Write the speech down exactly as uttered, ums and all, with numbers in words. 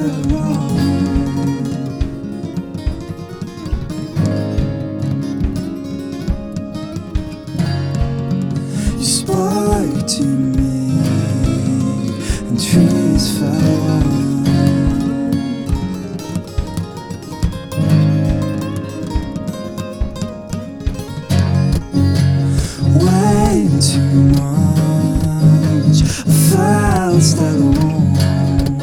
that are wrong. You spoke to me and trees fell. Way too much. I felt that